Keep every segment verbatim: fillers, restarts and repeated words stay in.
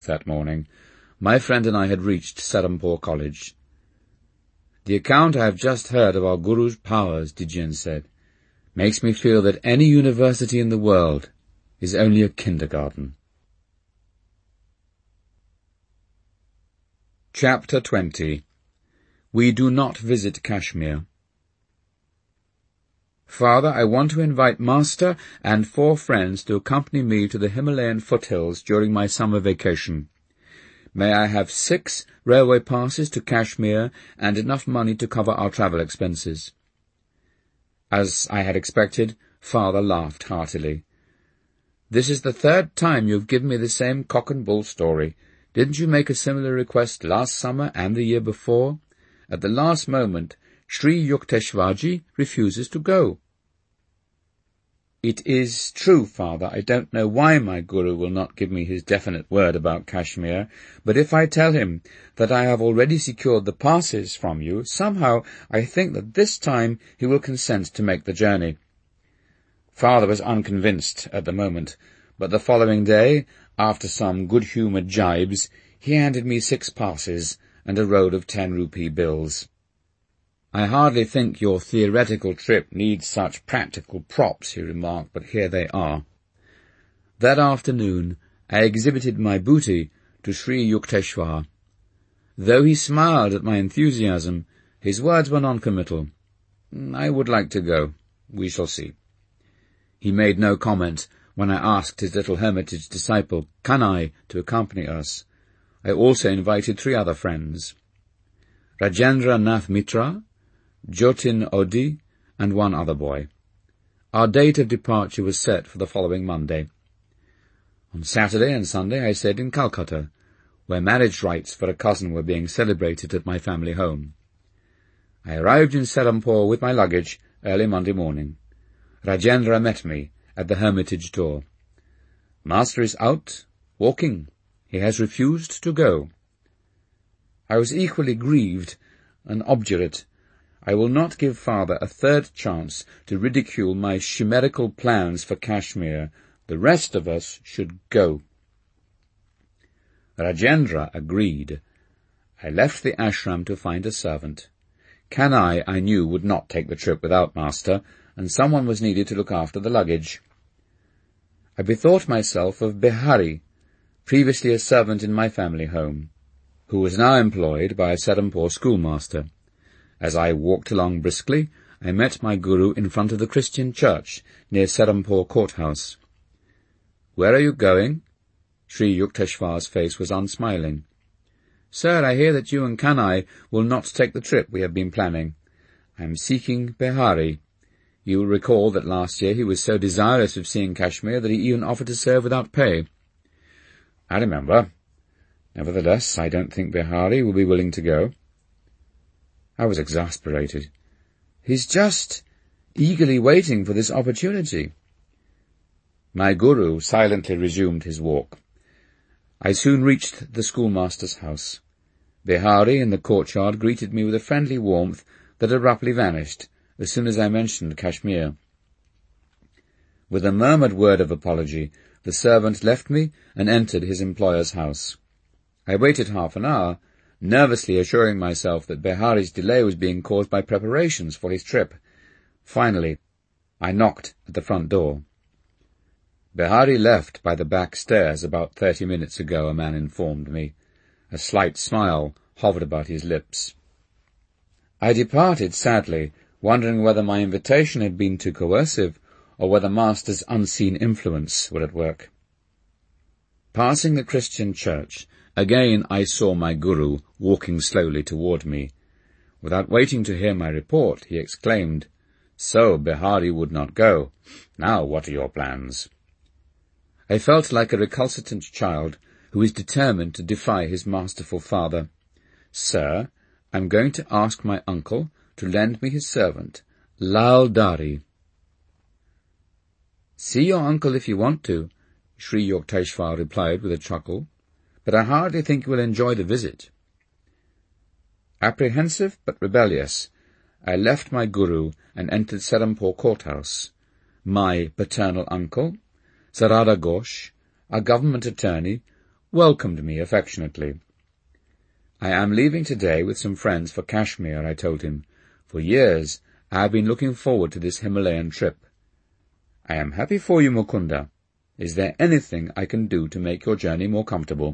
that morning, my friend and I had reached Serampore College. "The account I have just heard of our Guru's powers," Dijin said, "makes me feel that any university in the world is only a kindergarten." Chapter twenty. We do not visit Kashmir. "Father, I want to invite Master and four friends to accompany me to the Himalayan foothills during my summer vacation. May I have six railway passes to Kashmir and enough money to cover our travel expenses?" As I had expected, Father laughed heartily. "This is the third time you have given me the same cock-and-bull story. Didn't you make a similar request last summer and the year before? At the last moment, Sri Yukteswarji refuses to go." "It is true, Father. I don't know why my Guru will not give me his definite word about Kashmir, but if I tell him that I have already secured the passes from you, somehow I think that this time he will consent to make the journey." Father was unconvinced at the moment, but the following day, after some good-humoured jibes, he handed me six passes and a roll of ten-rupee bills. "I hardly think your theoretical trip needs such practical props," he remarked, "but here they are." That afternoon I exhibited my booty to Sri Yukteswar. Though he smiled at my enthusiasm, his words were non-committal. "I would like to go. We shall see." He made no comment when I asked his little hermitage disciple, Kanai, to accompany us. I also invited three other friends, Rajendra Nath Mitra, Jotin Odi, and one other boy. Our date of departure was set for the following Monday. On Saturday and Sunday I stayed in Calcutta, where marriage rites for a cousin were being celebrated at my family home. I arrived in Serampore with my luggage early Monday morning. Rajendra met me at the hermitage door. "Master is out, walking. He has refused to go." I was equally grieved and obdurate. I will not give Father a third chance to ridicule my chimerical plans for Kashmir. The rest of us should go. Rajendra agreed. I left the ashram to find a servant. Kanai, I knew, would not take the trip without Master, and someone was needed to look after the luggage. I bethought myself of Behari, previously a servant in my family home, who was now employed by a Serampore schoolmaster. As I walked along briskly, I met my Guru in front of the Christian church near Serampore courthouse. "Where are you going?" Sri Yukteswar's face was unsmiling. "Sir, I hear that you and Kanai will not take the trip we have been planning. I am seeking Behari. You will recall that last year he was so desirous of seeing Kashmir that he even offered to serve without pay." "I remember. Nevertheless, I don't think Behari will be willing to go." I was exasperated. "He's just eagerly waiting for this opportunity." My Guru silently resumed his walk. I soon reached the schoolmaster's house. Behari in the courtyard greeted me with a friendly warmth that abruptly vanished as soon as I mentioned Kashmir. With a murmured word of apology, the servant left me and entered his employer's house. I waited half an hour, nervously assuring myself that Behari's delay was being caused by preparations for his trip. Finally, I knocked at the front door. "Behari left by the back stairs about thirty minutes ago," a man informed me. A slight smile hovered about his lips. I departed sadly, wondering whether my invitation had been too coercive, or whether Master's unseen influence were at work. Passing the Christian church, again I saw my Guru walking slowly toward me. Without waiting to hear my report, he exclaimed, "So Behari would not go. Now what are your plans?" I felt like a recalcitrant child who is determined to defy his masterful father. "Sir, I'm going to ask my uncle to lend me his servant, Lal Dari." "See your uncle if you want to," Sri Yukteswar replied with a chuckle, "but I hardly think you will enjoy the visit." Apprehensive but rebellious, I left my Guru and entered Serampore courthouse. My paternal uncle, Sarada Ghosh, a government attorney, welcomed me affectionately. I am leaving today with some friends for Kashmir, I told him. For years I have been looking forward to this Himalayan trip. I am happy for you, Mukunda. Is there anything I can do to make your journey more comfortable?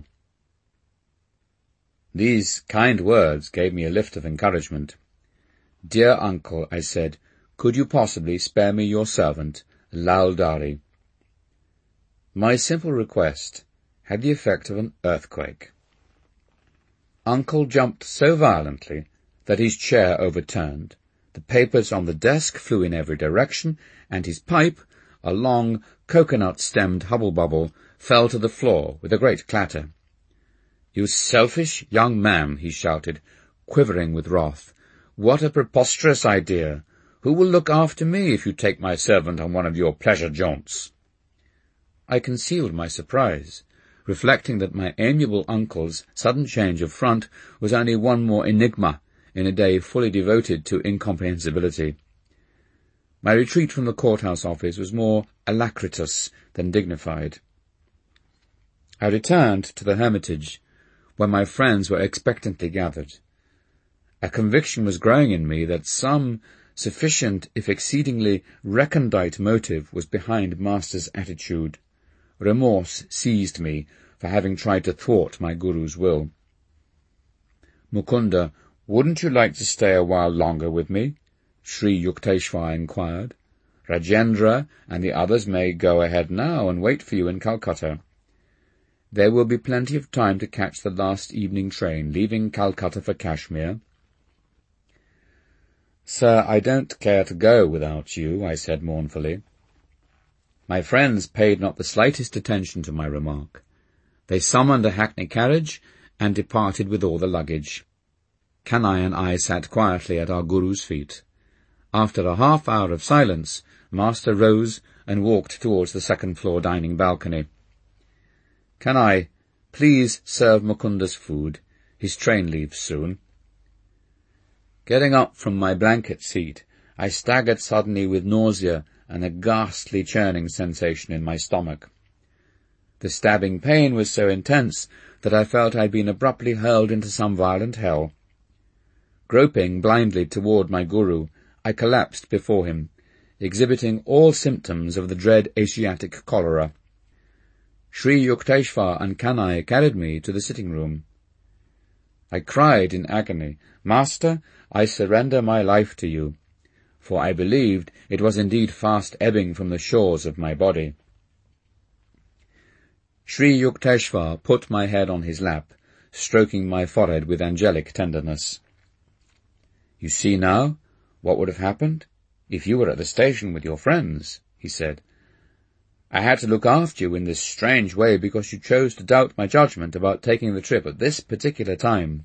These kind words gave me a lift of encouragement. Dear uncle, I said, could you possibly spare me your servant, Lal Dari? My simple request had the effect of an earthquake. Uncle jumped so violently that his chair overturned, the papers on the desk flew in every direction, and his pipe, a long, coconut-stemmed hubble-bubble, fell to the floor with a great clatter. You selfish young man, he shouted, quivering with wrath. What a preposterous idea! Who will look after me if you take my servant on one of your pleasure jaunts? I concealed my surprise, reflecting that my amiable uncle's sudden change of front was only one more enigma in a day fully devoted to incomprehensibility. My retreat from the courthouse office was more alacritous than dignified. I returned to the hermitage, where my friends were expectantly gathered. A conviction was growing in me that some sufficient, if exceedingly recondite motive was behind Master's attitude. Remorse seized me for having tried to thwart my Guru's will. Mukunda, wouldn't you like to stay a while longer with me? Sri Yukteswar inquired. Rajendra and the others may go ahead now and wait for you in Calcutta. There will be plenty of time to catch the last evening train, leaving Calcutta for Kashmir. Sir, I don't care to go without you, I said mournfully. My friends paid not the slightest attention to my remark. They summoned a hackney carriage and departed with all the luggage. Kanai and I sat quietly at our Guru's feet. After a half hour of silence, Master rose and walked towards the second-floor dining balcony. Kanai, please serve Mukunda's food. His train leaves soon. Getting up from my blanket seat, I staggered suddenly with nausea and a ghastly churning sensation in my stomach. The stabbing pain was so intense that I felt I'd been abruptly hurled into some violent hell. Groping blindly toward my Guru, I collapsed before him, exhibiting all symptoms of the dread Asiatic cholera. Sri Yukteswar and Kanai carried me to the sitting-room. I cried in agony, Master, I surrender my life to you, for I believed it was indeed fast ebbing from the shores of my body. Sri Yukteswar put my head on his lap, stroking my forehead with angelic tenderness. You see now what would have happened if you were at the station with your friends, he said. I had to look after you in this strange way because you chose to doubt my judgment about taking the trip at this particular time.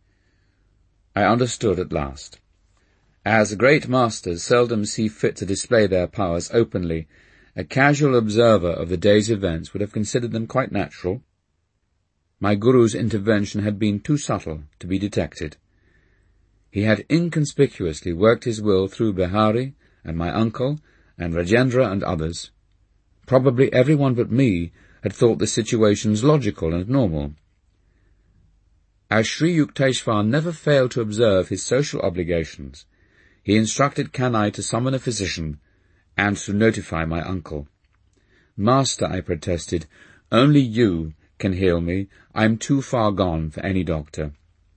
I understood at last. As great masters seldom see fit to display their powers openly, a casual observer of the day's events would have considered them quite natural. My Guru's intervention had been too subtle to be detected. He had inconspicuously worked his will through Behari and my uncle and Rajendra and others. Probably everyone but me had thought the situations logical and normal. As Sri Yukteswar never failed to observe his social obligations, he instructed Kanai to summon a physician and to notify my uncle. Master, I protested, only you can heal me. I am too far gone for any doctor.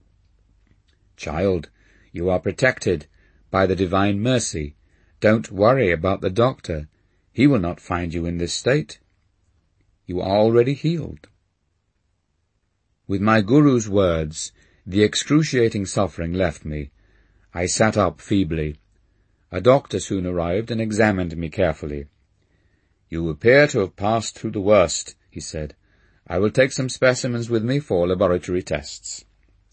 Child, you are protected by the divine mercy. Don't worry about the doctor. He will not find you in this state. You are already healed. With my Guru's words, the excruciating suffering left me. I sat up feebly. A doctor soon arrived and examined me carefully. You appear to have passed through the worst, he said. I will take some specimens with me for laboratory tests.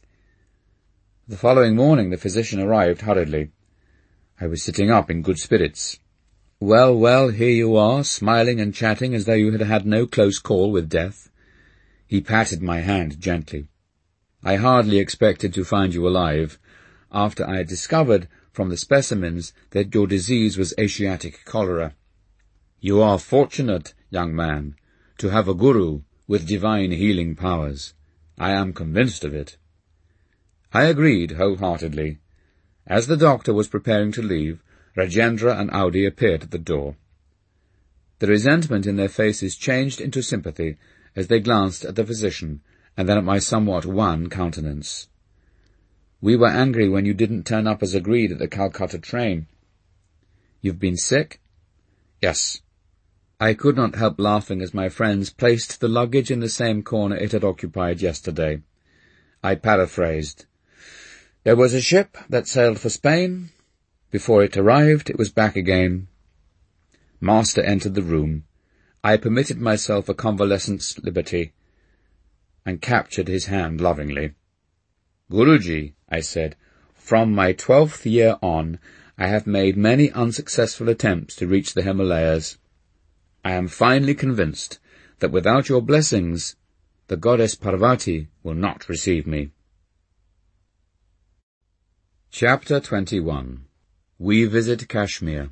The following morning the physician arrived hurriedly. I was sitting up in good spirits. Well, well, here you are, smiling and chatting as though you had had no close call with death. He patted my hand gently. I hardly expected to find you alive, after I had discovered from the specimens that your disease was Asiatic cholera. You are fortunate, young man, to have a Guru with divine healing powers. I am convinced of it." I agreed wholeheartedly. As the doctor was preparing to leave, Rajendra and Audi appeared at the door. The resentment in their faces changed into sympathy as they glanced at the physician and then at my somewhat wan countenance. "We were angry when you didn't turn up as agreed at the Calcutta train." "You've been sick?" "Yes." I could not help laughing as my friends placed the luggage in the same corner it had occupied yesterday. I paraphrased. "There was a ship that sailed for Spain. Before it arrived, it was back again." Master entered the room. I permitted myself a convalescent's liberty, and captured his hand lovingly. "Guruji," I said, "from my twelfth year on, I have made many unsuccessful attempts to reach the Himalayas. I am finally convinced that without your blessings, the goddess Parvati will not receive me." Chapter twenty-one. We Visit Kashmir.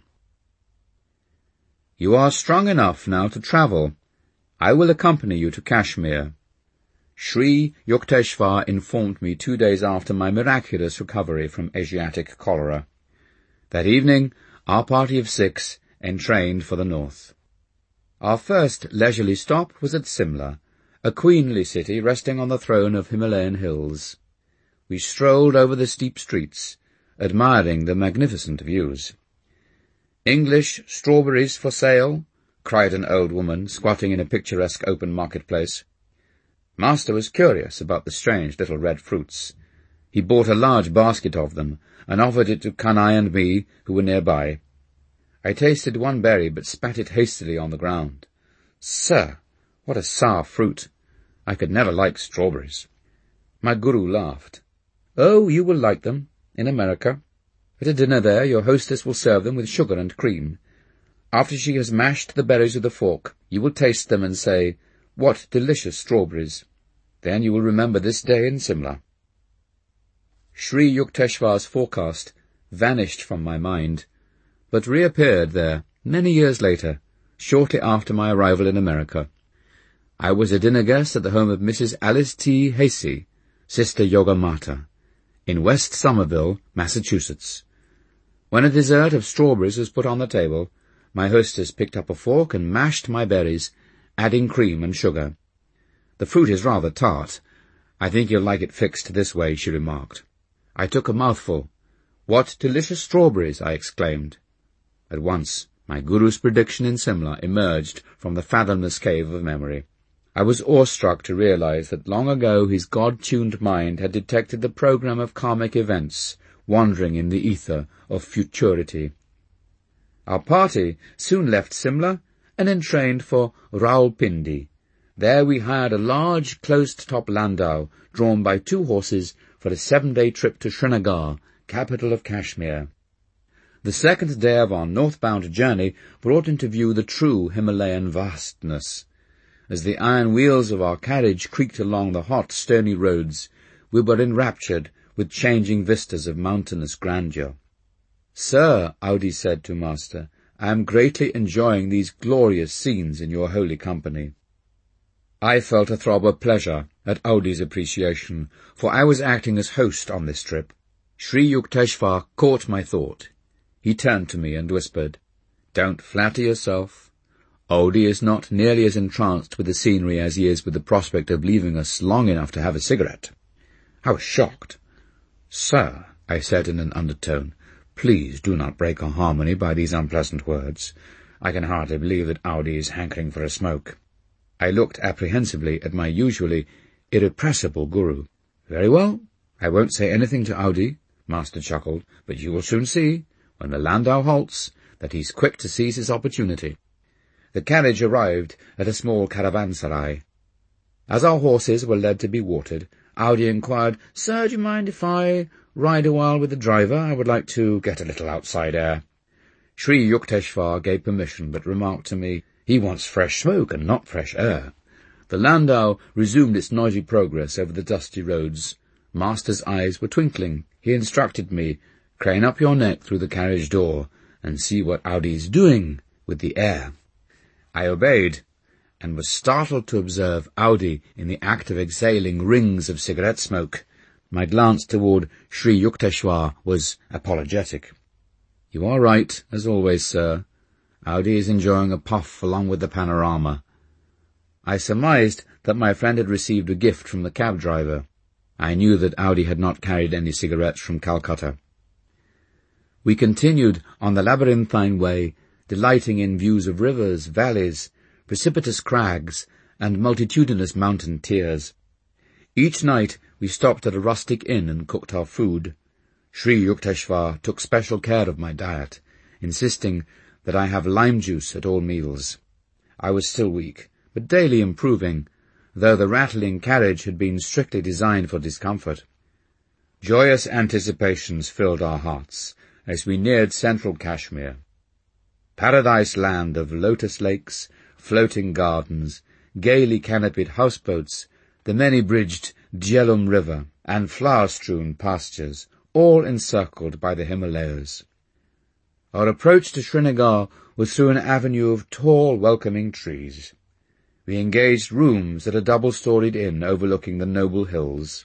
"You are strong enough now to travel. I will accompany you to Kashmir." Sri Yukteswar informed me two days after my miraculous recovery from Asiatic cholera. That evening, our party of six entrained for the north. Our first leisurely stop was at Simla, a queenly city resting on the throne of Himalayan hills. We strolled over the steep streets, admiring the magnificent views. "English strawberries for sale?" cried an old woman, squatting in a picturesque open marketplace. Master was curious about the strange little red fruits. He bought a large basket of them, and offered it to Kanai and me, who were nearby. I tasted one berry, but spat it hastily on the ground. Sir, what a sour fruit! I could never like strawberries. My guru laughed. "Oh, you will like them, in America. At a dinner there, your hostess will serve them with sugar and cream. After she has mashed the berries with a fork, you will taste them and say, 'What delicious strawberries!' Then you will remember this day in Simla." Sri Yukteswar's forecast vanished from my mind, but reappeared there many years later, shortly after my arrival in America. I was a dinner guest at the home of Missus Alice T. Hasey, Sister Yoga Mata, in West Somerville, Massachusetts. When a dessert of strawberries was put on the table, my hostess picked up a fork and mashed my berries, adding cream and sugar. "The fruit is rather tart. I think you'll like it fixed this way," she remarked. I took a mouthful. "What delicious strawberries!" I exclaimed. At once, my guru's prediction in Simla emerged from the fathomless cave of memory. I was awestruck to realize that long ago his God-tuned mind had detected the program of karmic events wandering in the ether of futurity. Our party soon left Simla and entrained for Rawalpindi. There we hired a large, closed-top landau drawn by two horses for a seven-day trip to Srinagar, capital of Kashmir. The second day of our northbound journey brought into view the true Himalayan vastness. As the iron wheels of our carriage creaked along the hot, stony roads, we were enraptured with changing vistas of mountainous grandeur. "Sir," Audi said to Master, "I am greatly enjoying these glorious scenes in your holy company." I felt a throb of pleasure at Audi's appreciation, for I was acting as host on this trip. Sri Yukteswar caught my thought. He turned to me and whispered, "Don't flatter yourself. Audi is not nearly as entranced with the scenery as he is with the prospect of leaving us long enough to have a cigarette." I was shocked. "Sir," I said in an undertone, "please do not break our harmony by these unpleasant words. I can hardly believe that Audi is hankering for a smoke." I looked apprehensively at my usually irrepressible guru. "Very well, I won't say anything to Audi," Master chuckled, "but you will soon see, when the landau halts, that he's quick to seize his opportunity." The carriage arrived at a small caravanserai. As our horses were led to be watered, Audi inquired, "Sir, do you mind if I ride a while with the driver? I would like to get a little outside air." Sri Yukteswar gave permission, but remarked to me, "He wants fresh smoke and not fresh air." The landau resumed its noisy progress over the dusty roads. Master's eyes were twinkling. He instructed me, "Crane up your neck through the carriage door and see what Audi's doing with the air." I obeyed. and was startled to observe Audi in the act of exhaling rings of cigarette smoke. My glance toward Sri Yukteswar was apologetic. "You are right, as always, sir. Audi is enjoying a puff along with the panorama." I surmised that my friend had received a gift from the cab driver. I knew that Audi had not carried any cigarettes from Calcutta. We continued on the labyrinthine way, delighting in views of rivers, valleys, precipitous crags, and multitudinous mountain tiers. Each night we stopped at a rustic inn and cooked our food. Sri Yukteswar took special care of my diet, insisting that I have lime juice at all meals. I was still weak, but daily improving, though the rattling carriage had been strictly designed for discomfort. Joyous anticipations filled our hearts as we neared central Kashmir. Paradise land of lotus lakes, floating gardens, gaily canopied houseboats, the many-bridged Jhelum River, and flower-strewn pastures, all encircled by the Himalayas. Our approach to Srinagar was through an avenue of tall, welcoming trees. We engaged rooms at a double-storied inn overlooking the noble hills.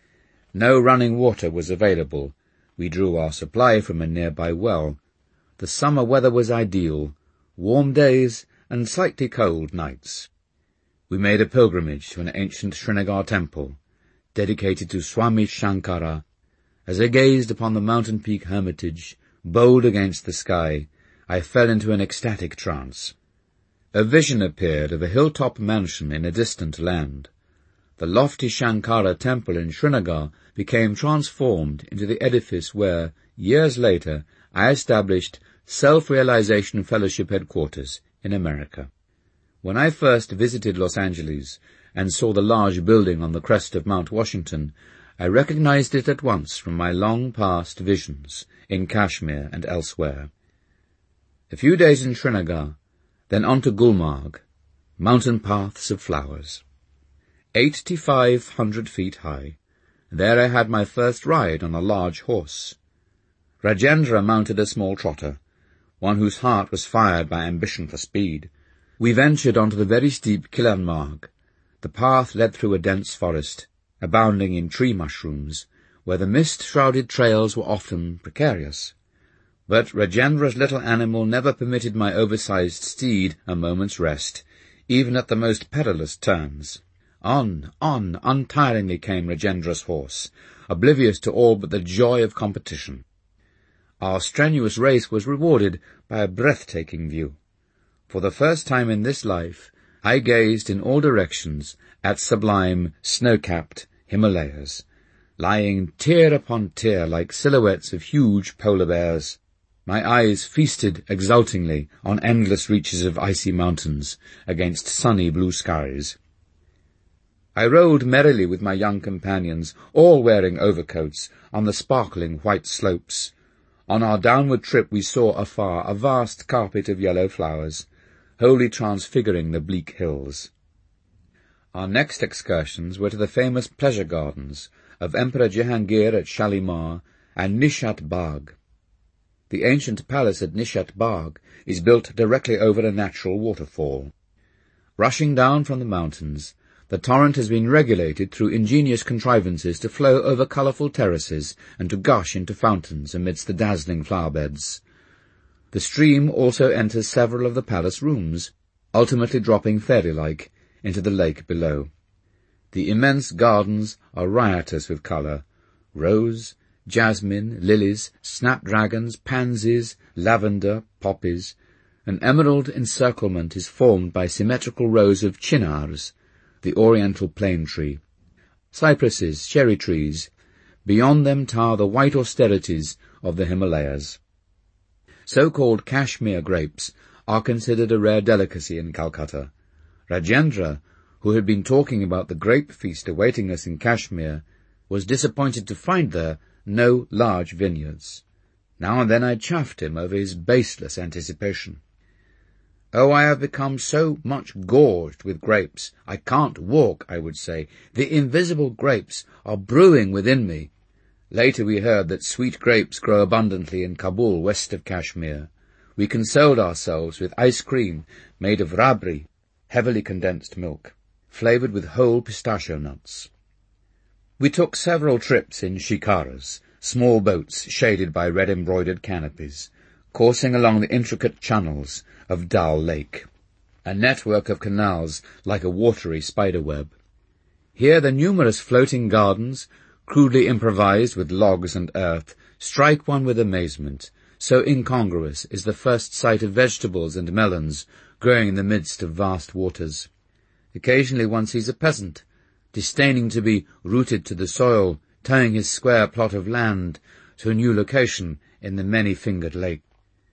No running water was available. We drew our supply from a nearby well. The summer weather was ideal, warm days and slightly cold nights. We made a pilgrimage to an ancient Srinagar temple, dedicated to Swami Shankara. As I gazed upon the mountain peak hermitage, bold against the sky, I fell into an ecstatic trance. A vision appeared of a hilltop mansion in a distant land. The lofty Shankara temple in Srinagar became transformed into the edifice where, years later, I established Self-Realization Fellowship headquarters in America. When I first visited Los Angeles and saw the large building on the crest of Mount Washington, I recognized it at once from my long-past visions in Kashmir and elsewhere. A few days in Srinagar, then on to Gulmarg, mountain paths of flowers. Eighty-five hundred feet high, there I had my first ride on a large horse. Rajendra mounted a small trotter, one whose heart was fired by ambition for speed. We ventured onto the very steep Kilan Marg. The path led through a dense forest, abounding in tree mushrooms, where the mist-shrouded trails were often precarious. But Rajendra's little animal never permitted my oversized steed a moment's rest, even at the most perilous turns. On, on, untiringly came Rajendra's horse, oblivious to all but the joy of competition. Our strenuous race was rewarded by a breathtaking view. For the first time in this life, I gazed in all directions at sublime, snow-capped Himalayas, lying tier upon tier like silhouettes of huge polar bears. My eyes feasted exultingly on endless reaches of icy mountains against sunny blue skies. I rode merrily with my young companions, all wearing overcoats, on the sparkling white slopes. On our downward trip we saw afar a vast carpet of yellow flowers, wholly transfiguring the bleak hills. Our next excursions were to the famous pleasure gardens of Emperor Jahangir at Shalimar and Nishat Bagh. The ancient palace at Nishat Bagh is built directly over a natural waterfall. Rushing down from the mountains, the torrent has been regulated through ingenious contrivances to flow over colourful terraces and to gush into fountains amidst the dazzling flower-beds. The stream also enters several of the palace rooms, ultimately dropping fairy-like into the lake below. The immense gardens are riotous with colour: rose, jasmine, lilies, snapdragons, pansies, lavender, poppies. An emerald encirclement is formed by symmetrical rows of chinars, the oriental plane tree, cypresses, cherry trees. Beyond them tower the white austerities of the Himalayas. So-called Kashmir grapes are considered a rare delicacy in Calcutta. Rajendra, who had been talking about the grape feast awaiting us in Kashmir, was disappointed to find there no large vineyards. Now and then I chaffed him over his baseless anticipation. "Oh, I have become so much gorged with grapes. I can't walk," I would say. "The invisible grapes are brewing within me." Later we heard that sweet grapes grow abundantly in Kabul, west of Kashmir. We consoled ourselves with ice cream made of rabri, heavily condensed milk, flavoured with whole pistachio nuts. We took several trips in shikaras, small boats shaded by red-embroidered canopies, coursing along the intricate channels of Dal Lake, a network of canals like a watery spiderweb. Here the numerous floating gardens, crudely improvised with logs and earth, strike one with amazement, so incongruous is the first sight of vegetables and melons growing in the midst of vast waters. Occasionally one sees a peasant, disdaining to be rooted to the soil, towing his square plot of land to a new location in the many-fingered lake.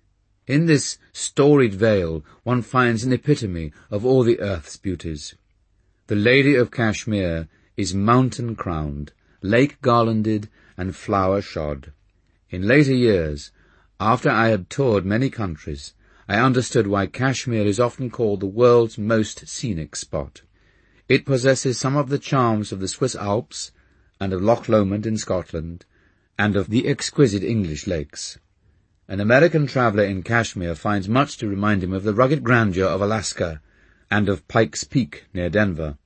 In this storied vale one finds an epitome of all the earth's beauties. The Lady of Kashmir is mountain-crowned, lake-garlanded, and flower-shod. In later years, after I had toured many countries, I understood why Kashmir is often called the world's most scenic spot. It possesses some of the charms of the Swiss Alps, and of Loch Lomond in Scotland, and of the exquisite English lakes. An American traveller in Kashmir finds much to remind him of the rugged grandeur of Alaska, and of Pikes Peak near Denver.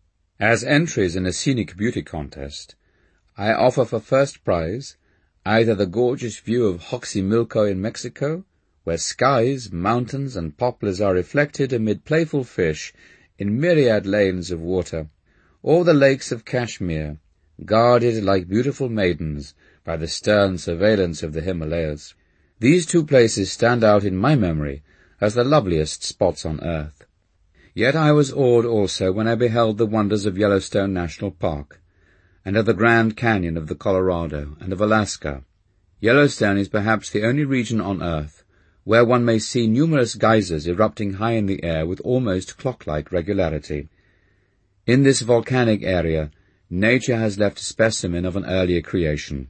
As entries in a scenic beauty contest, I offer for first prize either the gorgeous view of Xochimilco in Mexico, where skies, mountains, and poplars are reflected amid playful fish in myriad lanes of water, or the lakes of Kashmir, guarded like beautiful maidens by the stern surveillance of the Himalayas. These two places stand out in my memory as the loveliest spots on earth. Yet I was awed also when I beheld the wonders of Yellowstone National Park, and of the Grand Canyon of the Colorado and of Alaska. Yellowstone is perhaps the only region on earth where one may see numerous geysers erupting high in the air with almost clock-like regularity. In this volcanic area, nature has left a specimen of an earlier creation.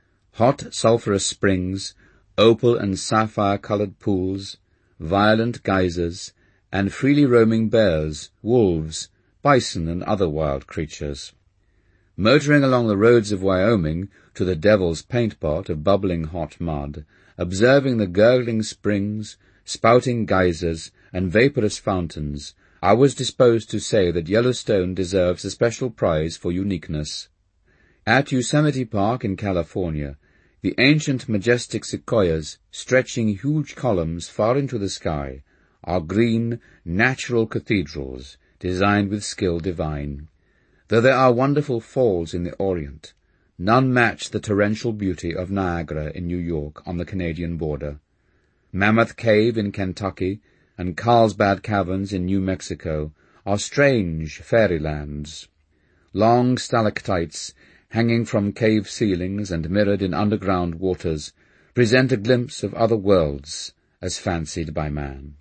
Hot sulphurous springs, opal and sapphire-coloured pools, violent geysers, and freely roaming bears, wolves, bison, and other wild creatures. Motoring along the roads of Wyoming to the Devil's Paint Pot of bubbling hot mud, observing the gurgling springs, spouting geysers, and vaporous fountains, I was disposed to say that Yellowstone deserves a special prize for uniqueness. At Yosemite Park in California, the ancient majestic sequoias, stretching huge columns far into the sky, are green, natural cathedrals, designed with skill divine. Though there are wonderful falls in the Orient, none match the torrential beauty of Niagara in New York on the Canadian border. Mammoth Cave in Kentucky and Carlsbad Caverns in New Mexico are strange fairylands. Long stalactites, hanging from cave ceilings and mirrored in underground waters, present a glimpse of other worlds as fancied by man.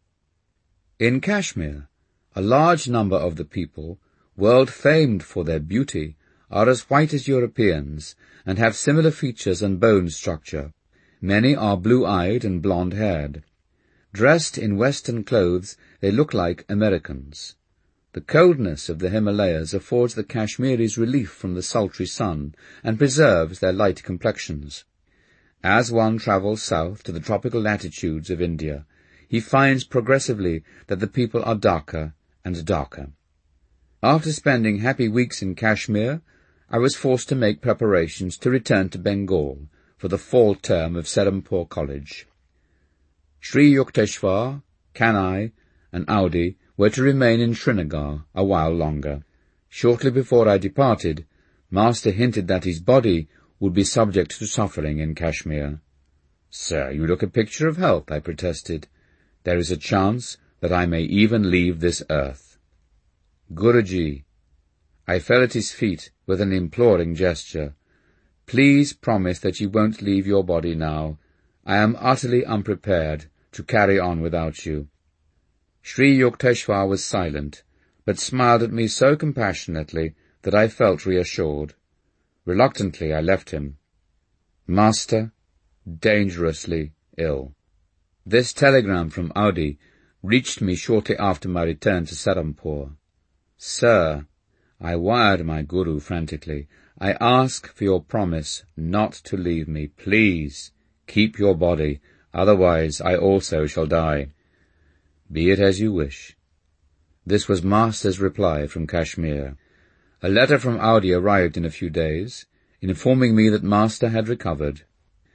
In Kashmir, a large number of the people, world-famed for their beauty, are as white as Europeans and have similar features and bone structure. Many are blue-eyed and blonde-haired. Dressed in Western clothes, they look like Americans. The coldness of the Himalayas affords the Kashmiris relief from the sultry sun and preserves their light complexions. As one travels south to the tropical latitudes of India, he finds progressively that the people are darker and darker. After spending happy weeks in Kashmir, I was forced to make preparations to return to Bengal for the fall term of Serampore College. Sri Yukteswar, Kanai, and Audi were to remain in Srinagar a while longer. Shortly before I departed, Master hinted that his body would be subject to suffering in Kashmir. "Sir, you look a picture of health," I protested. "There is a chance that I may even leave this earth." "Guruji," I fell at his feet with an imploring gesture, "please promise that you won't leave your body now. I am utterly unprepared to carry on without you." Sri Yukteswar was silent, but smiled at me so compassionately that I felt reassured. Reluctantly I left him. Master, dangerously ill. This telegram from Audi reached me shortly after my return to Serampore. "Sir," I wired my guru frantically, "I ask for your promise not to leave me. Please, keep your body, otherwise I also shall die." "Be it as you wish." This was Master's reply from Kashmir. A letter from Audi arrived in a few days, informing me that Master had recovered.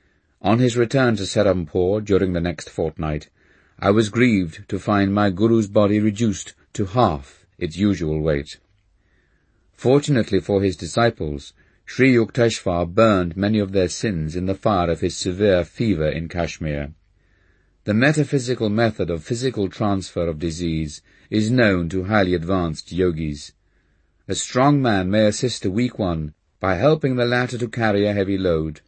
On his return to Serampore during the next fortnight, I was grieved to find my Guru's body reduced to half its usual weight. Fortunately for his disciples, Sri Yukteswar burned many of their sins in the fire of his severe fever in Kashmir. The metaphysical method of physical transfer of disease is known to highly advanced yogis. A strong man may assist a weak one by helping the latter to carry a heavy load.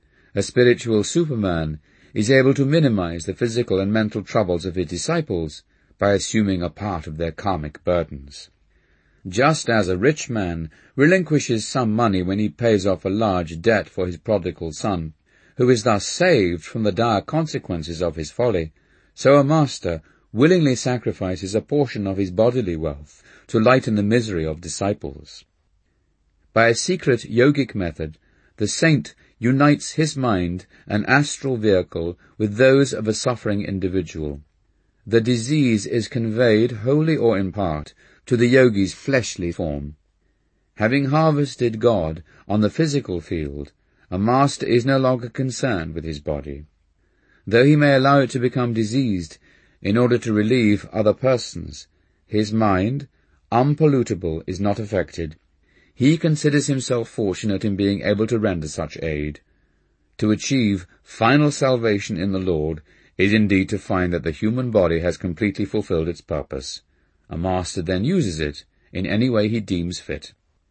A spiritual superman is able to minimize the physical and mental troubles of his disciples by assuming a part of their karmic burdens. Just as a rich man relinquishes some money when he pays off a large debt for his prodigal son, who is thus saved from the dire consequences of his folly, so a master willingly sacrifices a portion of his bodily wealth to lighten the misery of disciples. By a secret yogic method, the saint unites his mind and astral vehicle with those of a suffering individual. The disease is conveyed, wholly or in part, to the yogi's fleshly form. Having harvested God on the physical field, a master is no longer concerned with his body. Though he may allow it to become diseased in order to relieve other persons, his mind, unpollutable, is not affected. He considers himself fortunate in being able to render such aid. To achieve final salvation in the Lord is indeed to find that the human body has completely fulfilled its purpose. A master then uses it in any way he deems fit.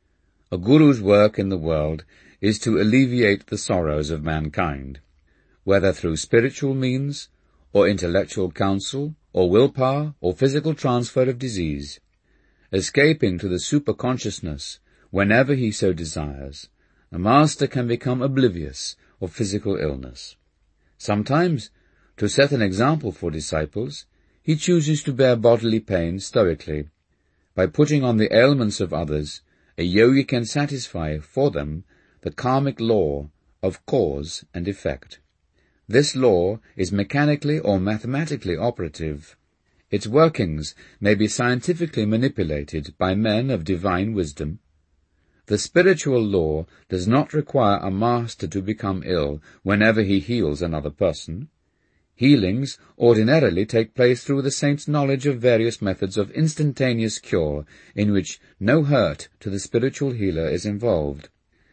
A guru's work in the world is to alleviate the sorrows of mankind, whether through spiritual means, or intellectual counsel, or willpower, or physical transfer of disease. Escaping to the superconsciousness whenever he so desires, a master can become oblivious of physical illness. Sometimes, to set an example for disciples, he chooses to bear bodily pain stoically. By putting on the ailments of others, a yogi can satisfy for them the karmic law of cause and effect. This law is mechanically or mathematically operative. Its workings may be scientifically manipulated by men of divine wisdom. The spiritual law does not require a master to become ill whenever he heals another person. Healings ordinarily take place through the saint's knowledge of various methods of instantaneous cure in which no hurt to the spiritual healer is involved.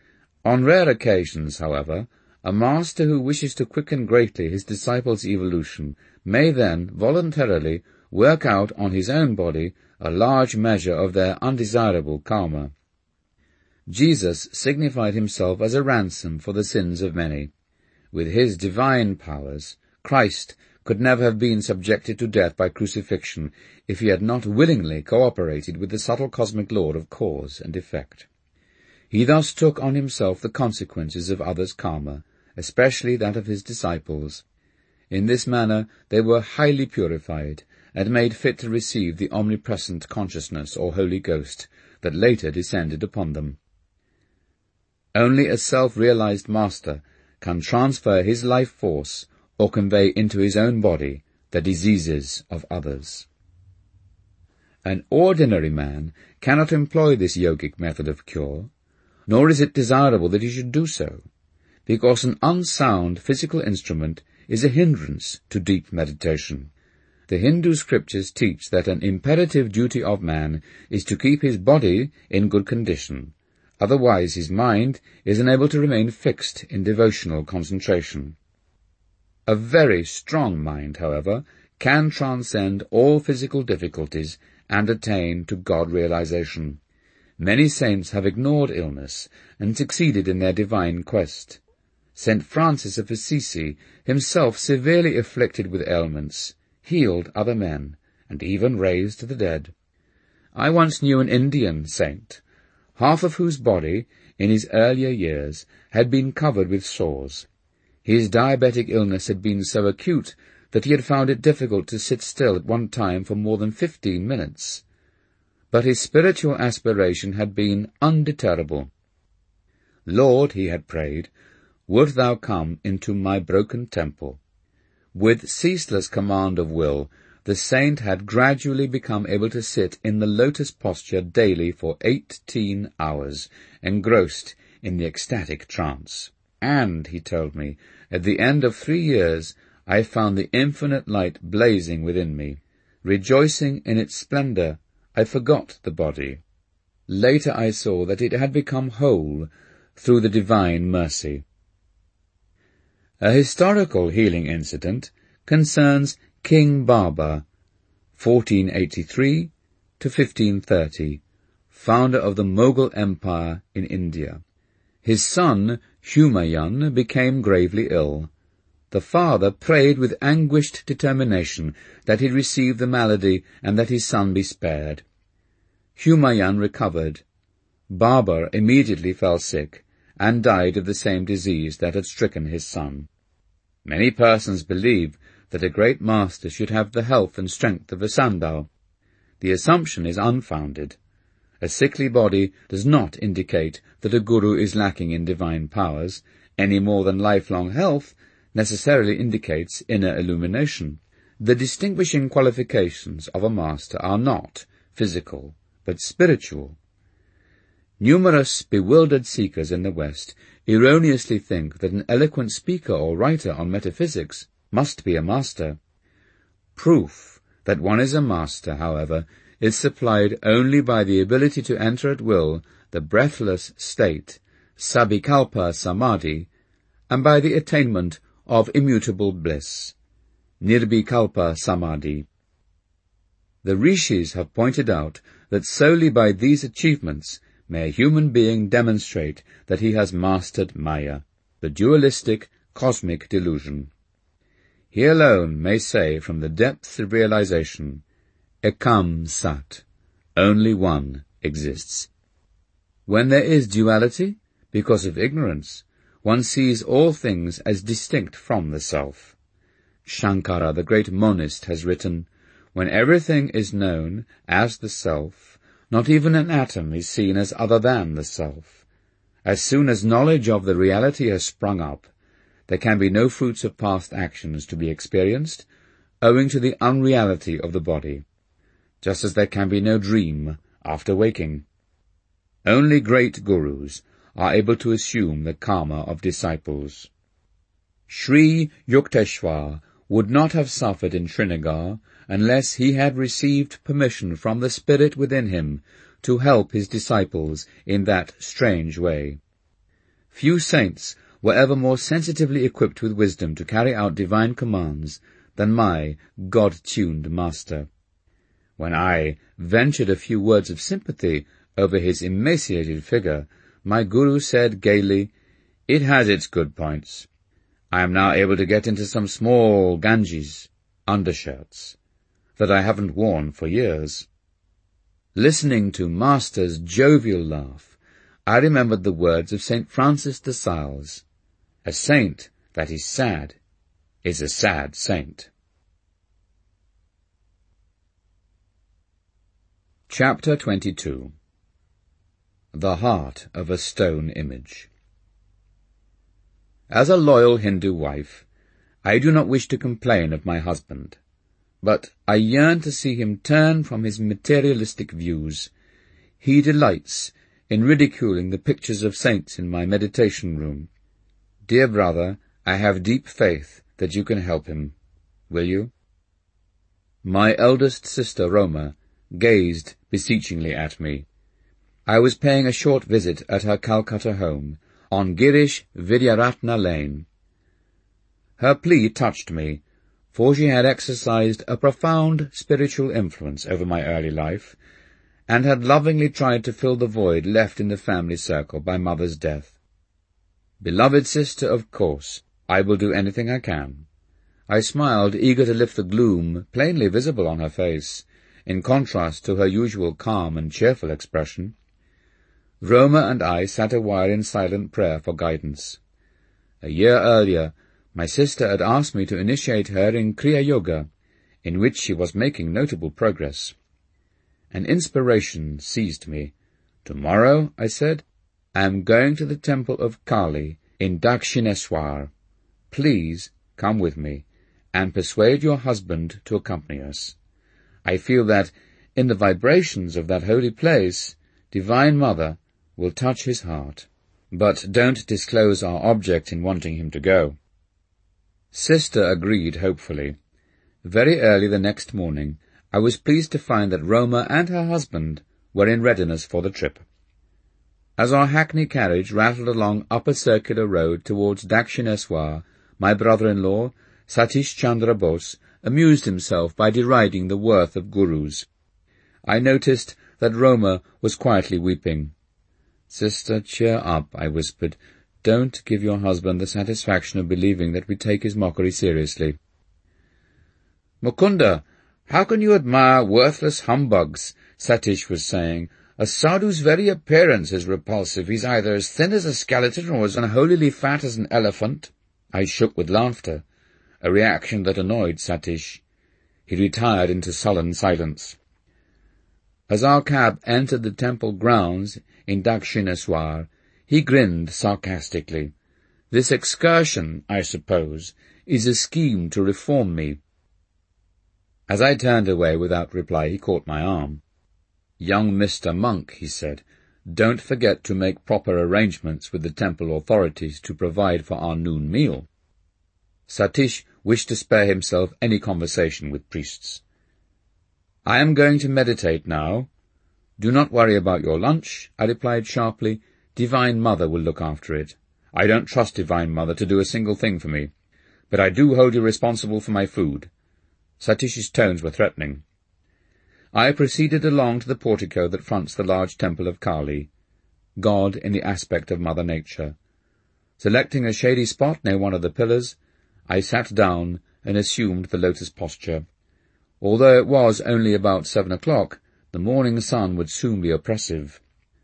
On rare occasions, however, a master who wishes to quicken greatly his disciples' evolution may then voluntarily work out on his own body a large measure of their undesirable karma. Jesus signified himself as a ransom for the sins of many. With his divine powers, Christ could never have been subjected to death by crucifixion if he had not willingly cooperated with the subtle cosmic law of cause and effect. He thus took on himself the consequences of others' karma, especially that of his disciples. In this manner they were highly purified and made fit to receive the omnipresent consciousness or Holy Ghost that later descended upon them. Only a self-realized master can transfer his life force or convey into his own body the diseases of others. An ordinary man cannot employ this yogic method of cure, nor is it desirable that he should do so, because an unsound physical instrument is a hindrance to deep meditation. The Hindu scriptures teach that an imperative duty of man is to keep his body in good condition, otherwise his mind is unable to remain fixed in devotional concentration. A very strong mind, however, can transcend all physical difficulties and attain to God-realization. Many saints have ignored illness and succeeded in their divine quest. Saint Francis of Assisi, himself severely afflicted with ailments, healed other men, and even raised the dead. I once knew an Indian saint, half of whose body, in his earlier years, had been covered with sores. His diabetic illness had been so acute that he had found it difficult to sit still at one time for more than fifteen minutes. But his spiritual aspiration had been undeterrable. Lord, he had prayed, would thou come into my broken temple? With ceaseless command of will, the saint had gradually become able to sit in the lotus posture daily for eighteen hours, engrossed in the ecstatic trance. And, he told me, at the end of three years I found the infinite light blazing within me. Rejoicing in its splendor, I forgot the body. Later I saw that it had become whole through the divine mercy. A historical healing incident concerns King Babar, fourteen eighty-three to fifteen thirty, founder of the Mughal Empire in India. His son, Humayun, became gravely ill. The father prayed with anguished determination that he receive the malady and that his son be spared. Humayun recovered. Babar immediately fell sick and died of the same disease that had stricken his son. Many persons believe that a great master should have the health and strength of a sandal. The assumption is unfounded. A sickly body does not indicate that a guru is lacking in divine powers, any more than lifelong health necessarily indicates inner illumination. The distinguishing qualifications of a master are not physical, but spiritual. Numerous bewildered seekers in the West erroneously think that an eloquent speaker or writer on metaphysics must be a master. Proof that one is a master, however, is supplied only by the ability to enter at will the breathless state, Sabikalpa Samadhi, and by the attainment of immutable bliss, Nirbikalpa Samadhi. The rishis have pointed out that solely by these achievements may a human being demonstrate that he has mastered Maya, the dualistic cosmic delusion. He alone may say from the depths of realization, Ekam Sat, only one exists. When there is duality, because of ignorance, one sees all things as distinct from the self. Shankara, the great monist, has written, when everything is known as the self, not even an atom is seen as other than the self. As soon as knowledge of the reality has sprung up, there can be no fruits of past actions to be experienced, owing to the unreality of the body, just as there can be no dream after waking. Only great gurus are able to assume the karma of disciples. Sri Yukteswar would not have suffered in Srinagar unless he had received permission from the spirit within him to help his disciples in that strange way. Few saints were ever more sensitively equipped with wisdom to carry out divine commands than my God-tuned master. When I ventured a few words of sympathy over his emaciated figure, my guru said gaily, "It has its good points. I am now able to get into some small ganjis, undershirts, that I haven't worn for years." Listening to Master's jovial laugh, I remembered the words of Saint Francis de Sales, "A saint that is sad is a sad saint." Chapter twenty-two. The Heart of a Stone Image. As a loyal Hindu wife, I do not wish to complain of my husband, but I yearn to see him turn from his materialistic views. He delights in ridiculing the pictures of saints in my meditation room. Dear brother, I have deep faith that you can help him. Will you? My eldest sister, Roma, gazed beseechingly at me. I was paying a short visit at her Calcutta home, on Girish Vidyaratna Lane. Her plea touched me, for she had exercised a profound spiritual influence over my early life, and had lovingly tried to fill the void left in the family circle by mother's death. Beloved sister, of course, I will do anything I can. I smiled, eager to lift the gloom plainly visible on her face, in contrast to her usual calm and cheerful expression. Roma and I sat a while in silent prayer for guidance. A year earlier, my sister had asked me to initiate her in Kriya Yoga, in which she was making notable progress. An inspiration seized me. "Tomorrow," I said, "I am going to the temple of Kali in Dakshineswar. Please come with me, and persuade your husband to accompany us. I feel that, in the vibrations of that holy place, Divine Mother will touch his heart. But don't disclose our object in wanting him to go." Sister agreed hopefully. Very early the next morning, I was pleased to find that Roma and her husband were in readiness for the trip. As our hackney carriage rattled along Upper Circular Road towards Dakshineswar, my brother-in-law, Satish Chandra Bose, amused himself by deriding the worth of gurus. I noticed that Roma was quietly weeping. "Sister, cheer up," I whispered. "Don't give your husband the satisfaction of believing that we take his mockery seriously." "Mukunda, how can you admire worthless humbugs?" Satish was saying. "A sadhu's very appearance is repulsive. He's either as thin as a skeleton or as unholily fat as an elephant." I shook with laughter, a reaction that annoyed Satish. He retired into sullen silence. As our cab entered the temple grounds in Dakshineswar, he grinned sarcastically. "This excursion, I suppose, is a scheme to reform me." As I turned away without reply, he caught my arm. "Young Mister Monk," he said, "don't forget to make proper arrangements with the temple authorities to provide for our noon meal." Satish wished to spare himself any conversation with priests. "I am going to meditate now." "Do not worry about your lunch," I replied sharply. "Divine Mother will look after it. I don't trust Divine Mother to do a single thing for me, but I do hold you responsible for my food." Satish's tones were threatening. I proceeded along to the portico that fronts the large temple of Kali, God in the aspect of Mother Nature. Selecting a shady spot near one of the pillars, I sat down and assumed the lotus posture. Although it was only about seven o'clock, the morning sun would soon be oppressive.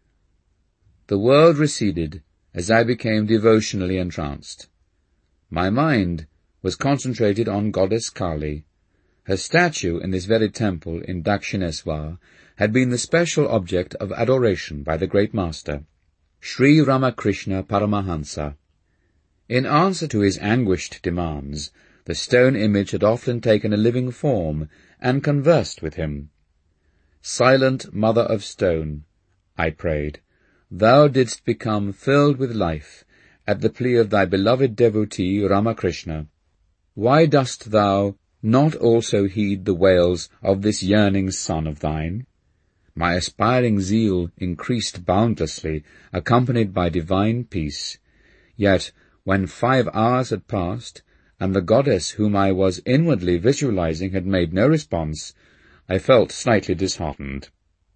The world receded as I became devotionally entranced. My mind was concentrated on Goddess Kali. Her statue in this very temple in Dakshineswar had been the special object of adoration by the great master, Sri Ramakrishna Paramahansa. In answer to his anguished demands, the stone image had often taken a living form and conversed with him. "Silent Mother of Stone," I prayed, "thou didst become filled with life at the plea of thy beloved devotee Ramakrishna. Why dost thou not also heed the wails of this yearning son of thine?" My aspiring zeal increased boundlessly, accompanied by divine peace. Yet, when five hours had passed, and the goddess whom I was inwardly visualizing had made no response, I felt slightly disheartened.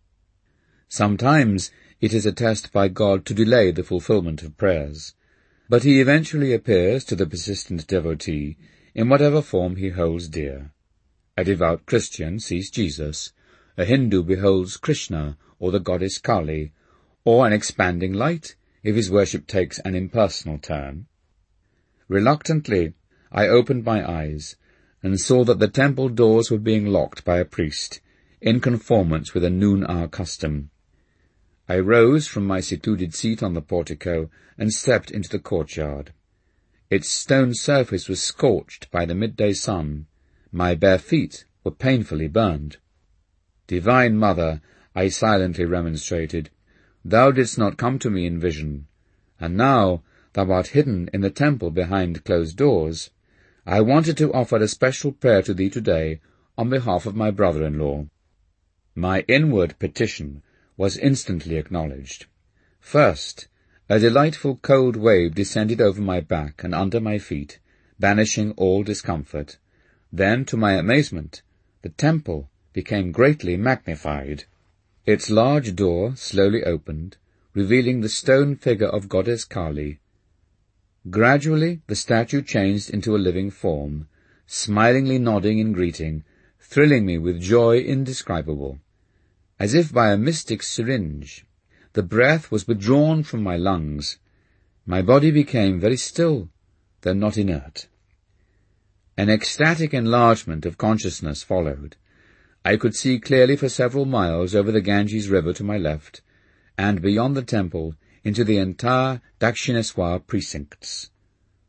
Sometimes it is a test by God to delay the fulfillment of prayers, but he eventually appears to the persistent devotee in whatever form he holds dear. A devout Christian sees Jesus, a Hindu beholds Krishna or the goddess Kali, or an expanding light if his worship takes an impersonal turn. Reluctantly, I opened my eyes and saw that the temple doors were being locked by a priest, in conformance with a noon-hour custom. I rose from my secluded seat on the portico and stepped into the courtyard. Its stone surface was scorched by the midday sun. My bare feet were painfully burned. "Divine Mother," I silently remonstrated, "thou didst not come to me in vision, and now thou art hidden in the temple behind closed doors. I wanted to offer a special prayer to thee today on behalf of my brother-in-law." My inward petition was instantly acknowledged. First, a delightful cold wave descended over my back and under my feet, banishing all discomfort. Then, to my amazement, the temple became greatly magnified. Its large door slowly opened, revealing the stone figure of Goddess Kali. Gradually the statue changed into a living form, smilingly nodding in greeting, thrilling me with joy indescribable. As if by a mystic syringe, the breath was withdrawn from my lungs. My body became very still, though not inert. An ecstatic enlargement of consciousness followed. I could see clearly for several miles over the Ganges River to my left, and beyond the temple into the entire Dakshineswar precincts.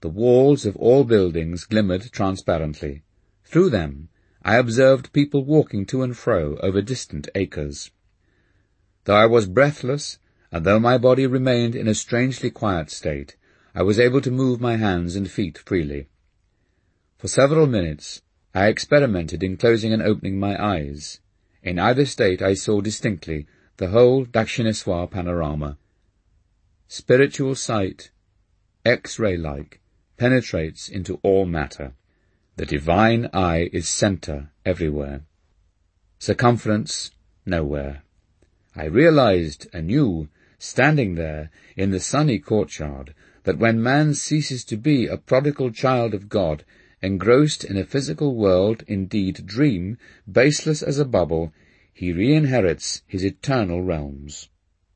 The walls of all buildings glimmered transparently. Through them I observed people walking to and fro over distant acres. Though I was breathless, and though my body remained in a strangely quiet state, I was able to move my hands and feet freely. For several minutes I experimented in closing and opening my eyes. In either state I saw distinctly the whole Dakshineswar panorama. Spiritual sight, X-ray-like, penetrates into all matter. The divine eye is centre everywhere. Circumference nowhere. I realized anew, standing there in the sunny courtyard, that when man ceases to be a prodigal child of God, engrossed in a physical world, indeed dream, baseless as a bubble, he re-inherits his eternal realms.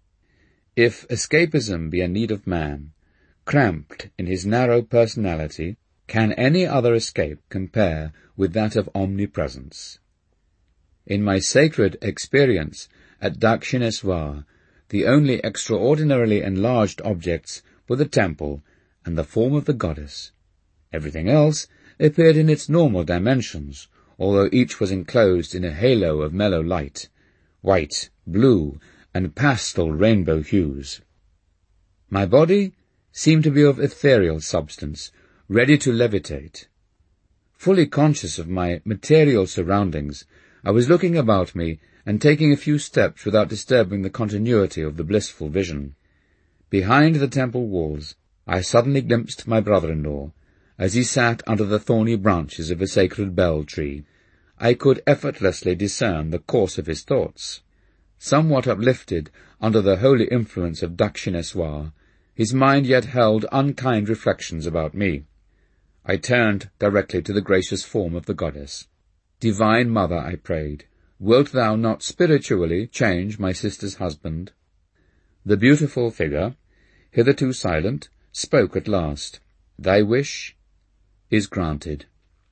If escapism be a need of man, cramped in his narrow personality, can any other escape compare with that of omnipresence? In my sacred experience at Dakshineswar, the only extraordinarily enlarged objects were the temple and the form of the goddess. Everything else appeared in its normal dimensions, although each was enclosed in a halo of mellow light, white, blue, and pastel rainbow hues. My body seemed to be of ethereal substance, ready to levitate. Fully conscious of my material surroundings, I was looking about me and taking a few steps without disturbing the continuity of the blissful vision. Behind the temple walls, I suddenly glimpsed my brother-in-law, as he sat under the thorny branches of a sacred bell tree. I could effortlessly discern the course of his thoughts. Somewhat uplifted under the holy influence of Dakshineswar, his mind yet held unkind reflections about me. I turned directly to the gracious form of the goddess. "Divine Mother," I prayed, "wilt thou not spiritually change my sister's husband?" The beautiful figure, hitherto silent, spoke at last. "Thy wish is granted."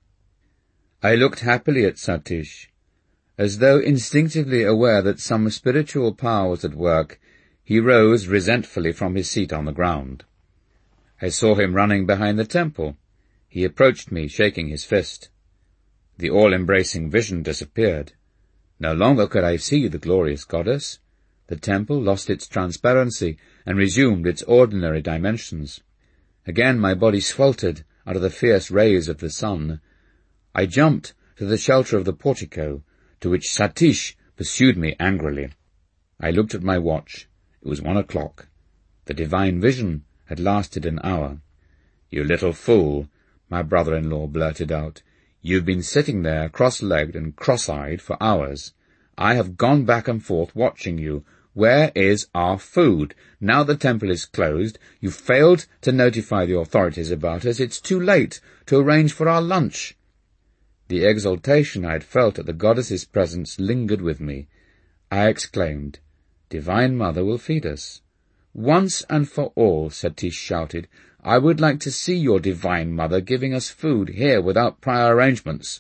I looked happily at Satish. As though instinctively aware that some spiritual power was at work, he rose resentfully from his seat on the ground. I saw him running behind the temple. He approached me, shaking his fist. The all-embracing vision disappeared. No longer could I see the glorious goddess. The temple lost its transparency and resumed its ordinary dimensions. Again my body sweltered under the fierce rays of the sun. I jumped to the shelter of the portico, to which Satish pursued me angrily. I looked at my watch. It was one o'clock. The divine vision had lasted an hour. "You little fool," my brother-in-law blurted out. "You've been sitting there cross-legged and cross-eyed for hours. I have gone back and forth watching you. Where is our food? Now the temple is closed. You've failed to notify the authorities about us. It's too late to arrange for our lunch." The exultation I had felt at the goddess's presence lingered with me. I exclaimed, "Divine Mother will feed us." "Once and for all," Satish shouted, "I would like to see your Divine Mother giving us food here without prior arrangements."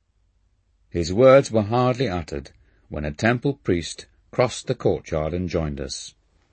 His words were hardly uttered when a temple priest crossed the courtyard and joined us.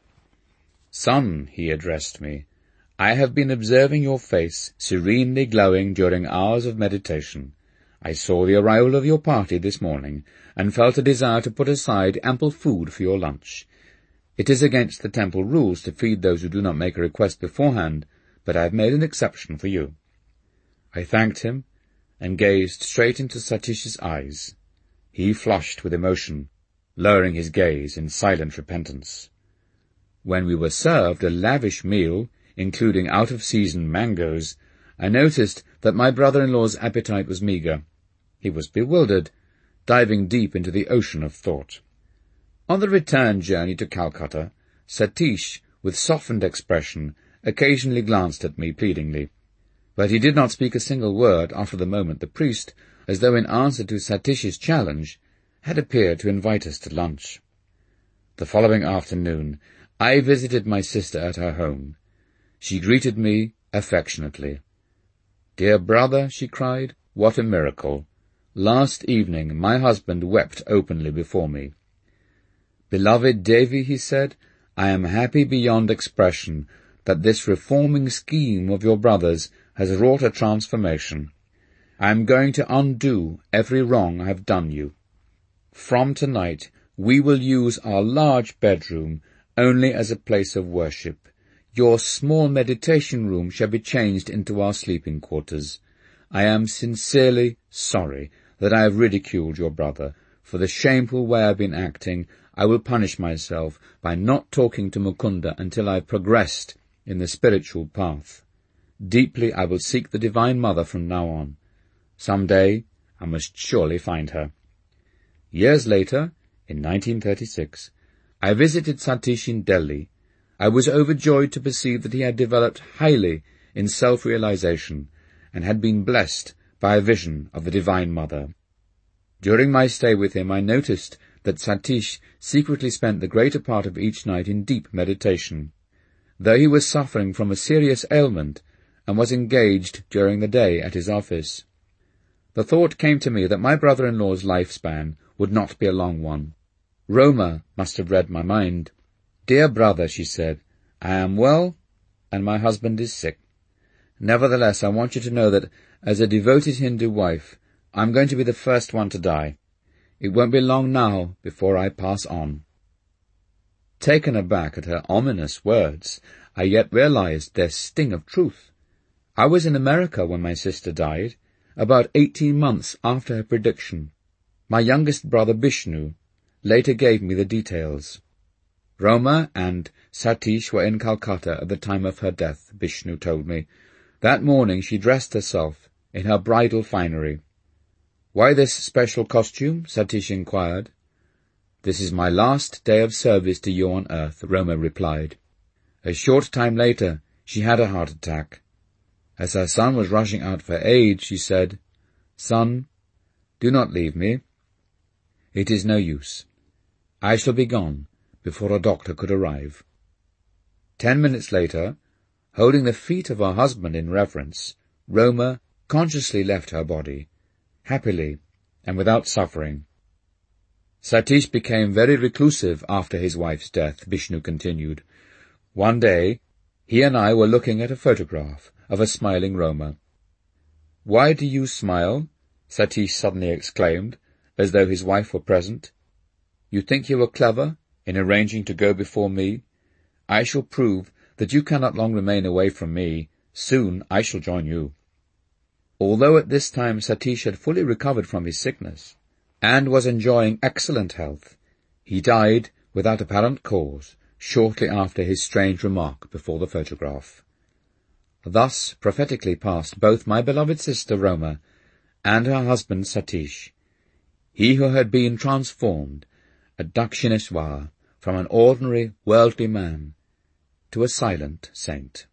"Son," he addressed me, "I have been observing your face serenely glowing during hours of meditation. I saw the arrival of your party this morning, and felt a desire to put aside ample food for your lunch. It is against the temple rules to feed those who do not make a request beforehand, but I have made an exception for you." I thanked him, and gazed straight into Satish's eyes. He flushed with emotion, lowering his gaze in silent repentance. When we were served a lavish meal, including out-of-season mangoes, I noticed that my brother-in-law's appetite was meagre. He was bewildered, diving deep into the ocean of thought. On the return journey to Calcutta, Satish, with softened expression, occasionally glanced at me pleadingly. But he did not speak a single word after the moment the priest, as though in answer to Satish's challenge, had appeared to invite us to lunch. The following afternoon, I visited my sister at her home. She greeted me affectionately. "Dear brother," she cried, "what a miracle! Last evening my husband wept openly before me." "Beloved Devi," he said, "I am happy beyond expression that this reforming scheme of your brother's has wrought a transformation. I am going to undo every wrong I have done you. From tonight, we will use our large bedroom only as a place of worship. Your small meditation room shall be changed into our sleeping quarters. I am sincerely sorry that I have ridiculed your brother. For the shameful way I have been acting, I will punish myself by not talking to Mukunda until I have progressed in the spiritual path. Deeply I will seek the Divine Mother from now on. Some day I must surely find her. Years later, in nineteen thirty-six, I visited Satish in Delhi. I was overjoyed to perceive that he had developed highly in self-realization and had been blessed by a vision of the Divine Mother. During my stay with him, I noticed that Satish secretly spent the greater part of each night in deep meditation, though he was suffering from a serious ailment and was engaged during the day at his office. The thought came to me that my brother-in-law's lifespan would not be a long one. Roma must have read my mind. "Dear brother," she said, "I am well, and my husband is sick. Nevertheless, I want you to know that, as a devoted Hindu wife, I'm going to be the first one to die. It won't be long now before I pass on." Taken aback at her ominous words, I yet realized their sting of truth. I was in America when my sister died, about eighteen months after her prediction. My youngest brother Bishnu later gave me the details. Roma and Satish were in Calcutta at the time of her death, Bishnu told me. That morning she dressed herself in her bridal finery. "Why this special costume?" Satish inquired. "This is my last day of service to you on earth," Roma replied. A short time later, she had a heart attack. As her son was rushing out for aid, she said, "Son, do not leave me. It is no use. I shall be gone before a doctor could arrive." Ten minutes later, holding the feet of her husband in reverence, Roma consciously left her body, happily and without suffering. Satish became very reclusive after his wife's death, Bishnu continued. One day, he and I were looking at a photograph of a smiling Roma. "Why do you smile?" Satish suddenly exclaimed, as though his wife were present. "You think you were clever in arranging to go before me? I shall prove that you cannot long remain away from me. Soon I shall join you." Although at this time Satish had fully recovered from his sickness and was enjoying excellent health, he died without apparent cause shortly after his strange remark before the photograph. Thus prophetically passed both my beloved sister Roma and her husband Satish, he who had been transformed at Dakshineswar from an ordinary worldly man to a silent saint.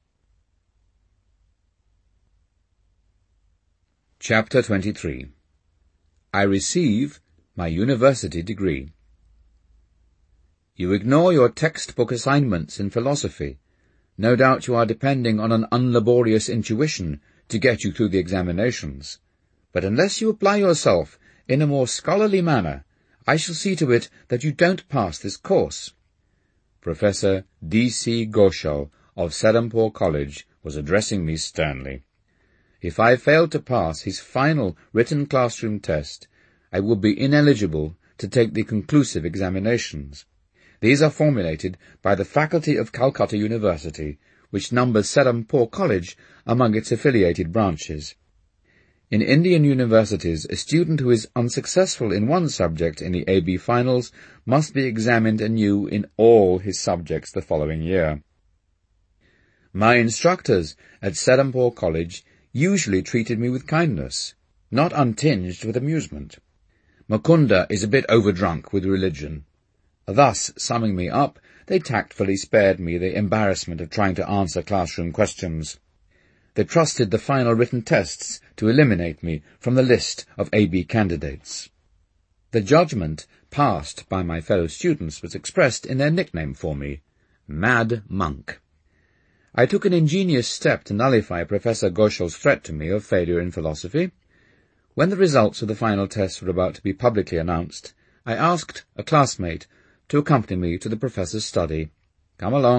Chapter twenty-three. I receive my university degree. You ignore your textbook assignments in philosophy. No doubt you are depending on an unlaborious intuition to get you through the examinations. But unless you apply yourself in a more scholarly manner, I shall see to it that you don't pass this course. Professor D C Ghoshal of Serampore College was addressing me sternly. If I failed to pass his final written classroom test, I would be ineligible to take the conclusive examinations. These are formulated by the faculty of Calcutta University, which numbers Serampore College among its affiliated branches. In Indian universities, a student who is unsuccessful in one subject in the A B finals must be examined anew in all his subjects the following year. My instructors at Serampore College usually treated me with kindness, not untinged with amusement. Mukunda is a bit overdrunk with religion. Thus, summing me up, they tactfully spared me the embarrassment of trying to answer classroom questions. They trusted the final written tests to eliminate me from the list of A B candidates. The judgment passed by my fellow students was expressed in their nickname for me, Mad Monk. I took an ingenious step to nullify Professor Ghoshal's threat to me of failure in philosophy. When the results of the final tests were about to be publicly announced, I asked a classmate to accompany me to the professor's study. "Come along,"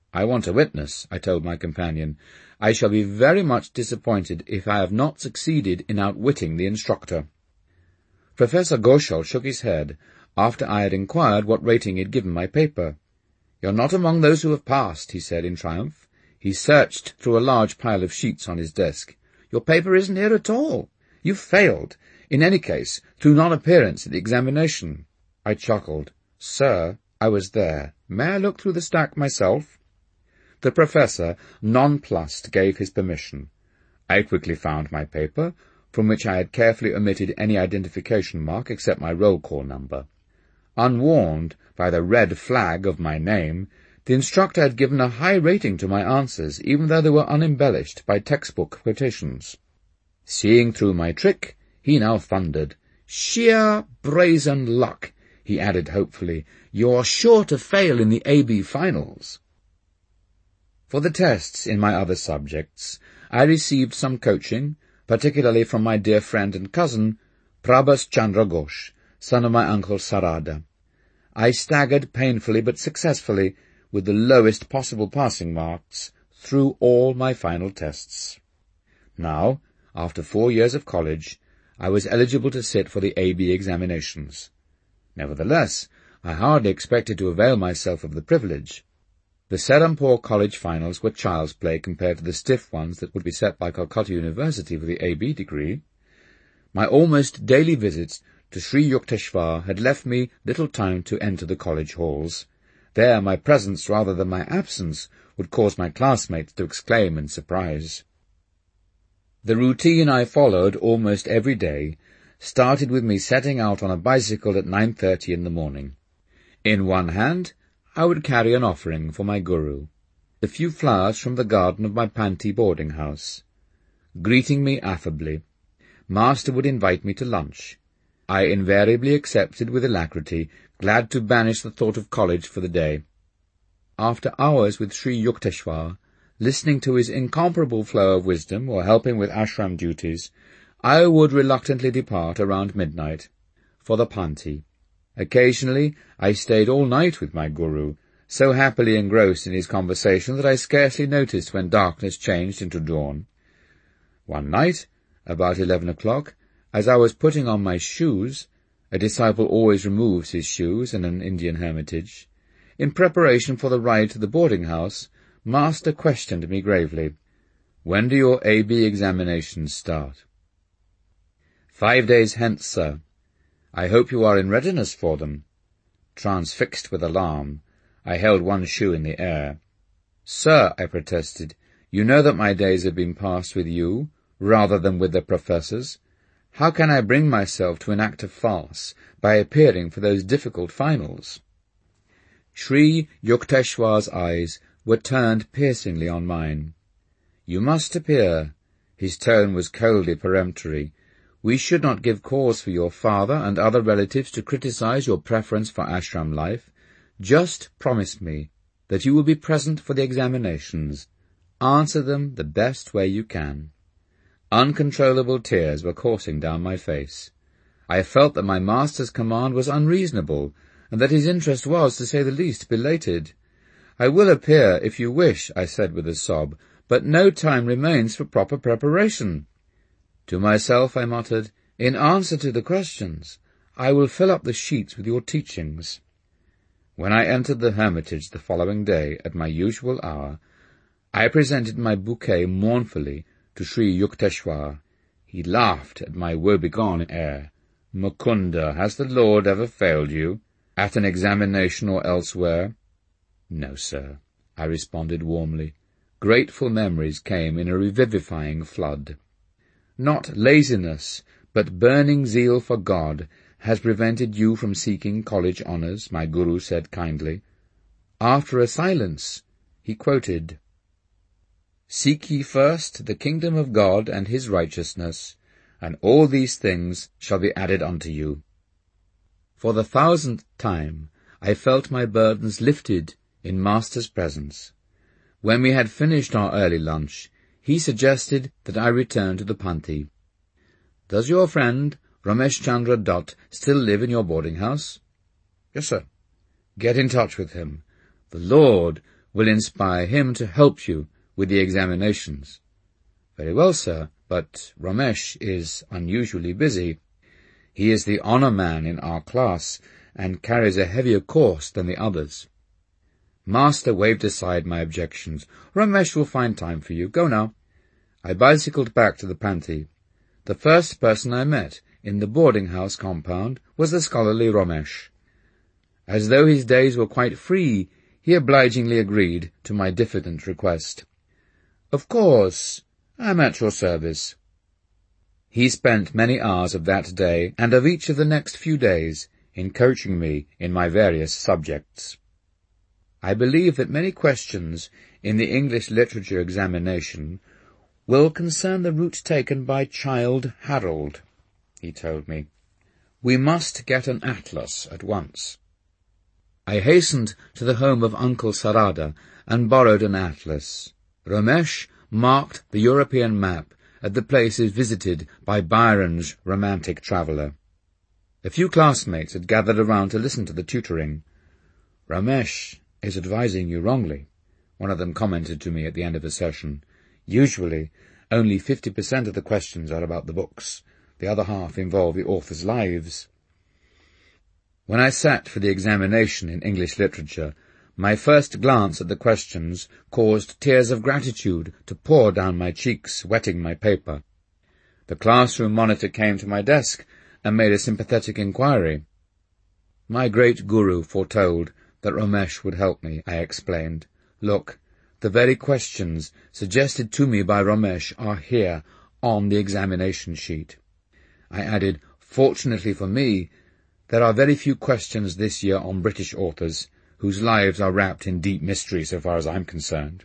I want a witness, I told my companion. I shall be very much disappointed if I have not succeeded in outwitting the instructor. Professor Goschel shook his head after I had inquired what rating he had given my paper. "You're not among those who have passed," he said in triumph. He searched through a large pile of sheets on his desk. "Your paper isn't here at all. You've failed, in any case, through non-appearance at the examination." I chuckled. "Sir, I was there. May I look through the stack myself?" The professor, nonplussed, gave his permission. I quickly found my paper, from which I had carefully omitted any identification mark except my roll call number. Unwarned by the red flag of my name, the instructor had given a high rating to my answers, even though they were unembellished by textbook quotations. Seeing through my trick, he now thundered. "Sheer brazen luck," he added hopefully. "You're sure to fail in the A B finals." For the tests in my other subjects, I received some coaching, particularly from my dear friend and cousin, Prabhas Chandra Ghosh, son of my uncle Sarada. I staggered painfully but successfully, with the lowest possible passing marks, through all my final tests. Now, after four years of college, I was eligible to sit for the A B examinations. Nevertheless, I hardly expected to avail myself of the privilege. The Serampore College finals were child's play compared to the stiff ones that would be set by Calcutta University for the A B degree. My almost daily visits to Sri Yukteswar had left me little time to enter the college halls. There my presence rather than my absence would cause my classmates to exclaim in surprise. The routine I followed almost every day started with me setting out on a bicycle at nine thirty in the morning. In one hand, I would carry an offering for my guru, the few flowers from the garden of my Panti boarding house. Greeting me affably, Master would invite me to lunch. I invariably accepted with alacrity, glad to banish the thought of college for the day. After hours with Sri Yukteswar, listening to his incomparable flow of wisdom or helping with ashram duties, I would reluctantly depart around midnight for the Panti. Occasionally I stayed all night with my guru, so happily engrossed in his conversation that I scarcely noticed when darkness changed into dawn. One night, about eleven o'clock, as I was putting on my shoes — a disciple always removes his shoes in an Indian hermitage — in preparation for the ride to the boarding-house, Master questioned me gravely. "When do your A B examinations start?" "Five days hence, sir." "I hope you are in readiness for them." Transfixed with alarm, I held one shoe in the air. "Sir," I protested, "you know that my days have been passed with you, rather than with the professors. How can I bring myself to enact a farce by appearing for those difficult finals?" Sri Yukteswar's eyes were turned piercingly on mine. "You must appear." His tone was coldly peremptory. "We should not give cause for your father and other relatives to criticize your preference for ashram life. Just promise me that you will be present for the examinations. Answer them the best way you can." Uncontrollable tears were coursing down my face. I felt that my master's command was unreasonable, and that his interest was, to say the least, belated. "I will appear, if you wish," I said with a sob, "but no time remains for proper preparation." To myself I muttered, "In answer to the questions, I will fill up the sheets with your teachings." When I entered the hermitage the following day at my usual hour, I presented my bouquet mournfully to Sri Yukteswar. He laughed at my woebegone air. "Mukunda, has the Lord ever failed you, at an examination or elsewhere?" "No, sir," I responded warmly. Grateful memories came in a revivifying flood. "Not laziness, but burning zeal for God has prevented you from seeking college honours," my guru said kindly. After a silence, he quoted, "Seek ye first the kingdom of God and his righteousness, and all these things shall be added unto you." For the thousandth time, I felt my burdens lifted in Master's presence. When we had finished our early lunch, he suggested that I return to the Panti. "Does your friend Ramesh Chandra Dutt still live in your boarding-house?" "Yes, sir." "Get in touch with him. The Lord will inspire him to help you with the examinations. Very well, sir, but Ramesh is unusually busy. He is the honour man in our class, and carries a heavier course than the others. Master waved aside my objections. Ramesh will find time for you. Go now. I bicycled back to the Panthi. The first person I met in the boarding-house compound was the scholarly Ramesh. As though his days were quite free, he obligingly agreed to my diffident request. Of course, I am at your service. He spent many hours of that day and of each of the next few days in coaching me in my various subjects. I believe that many questions in the English literature examination will concern the route taken by Childe Harold, he told me. We must get an atlas at once. I hastened to the home of Uncle Sarada and borrowed an atlas. Ramesh marked the European map at the places visited by Byron's romantic traveller. A few classmates had gathered around to listen to the tutoring. Ramesh is advising you wrongly, one of them commented to me at the end of a session. Usually, only fifty percent of the questions are about the books. The other half involve the authors' lives. When I sat for the examination in English literature, my first glance at the questions caused tears of gratitude to pour down my cheeks, wetting my paper. The classroom monitor came to my desk and made a sympathetic inquiry. My great guru foretold that Ramesh would help me, I explained. Look, the very questions suggested to me by Ramesh are here on the examination sheet. I added, fortunately for me, there are very few questions this year on British authors, whose lives are wrapped in deep mystery so far as I'm concerned.